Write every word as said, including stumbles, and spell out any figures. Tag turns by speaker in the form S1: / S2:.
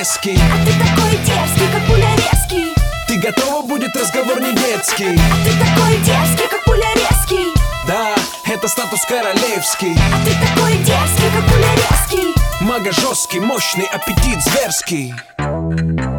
S1: резкий.
S2: А ты такой дерзкий, как пуля резкий.
S1: Ты готова, будет разговор не детский.
S2: А ты такой дерзкий, как пуля резкий.
S1: Да, это статус королевский.
S2: А ты такой дерзкий, как пуля резкий.
S1: Мага жесткий, мощный, аппетит зверский.